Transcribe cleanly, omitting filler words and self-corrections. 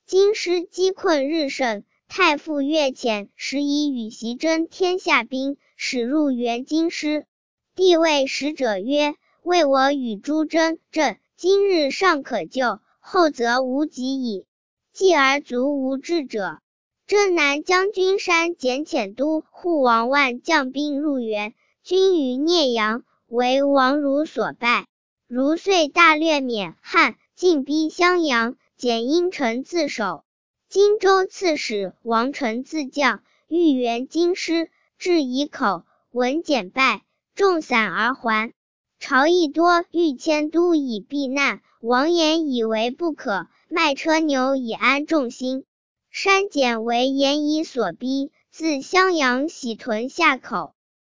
京师饥困日甚，太傅越遣使以与袭征天下兵，使入援京师。帝谓使者曰：为我与诸征，朕今日尚可救，后则无及矣。继而卒无志者。征南将军山简遣都护王万将兵入援，军于聂阳，为王如所败。如遂大略免汉，进逼襄阳，简因城自守。荆州刺史王臣自将，欲援京师，至宜口，闻简败，众散而还。朝议多欲迁都以避难，王延以为不可，卖车牛以安众心。山简为延以所逼，自襄阳徙屯下口。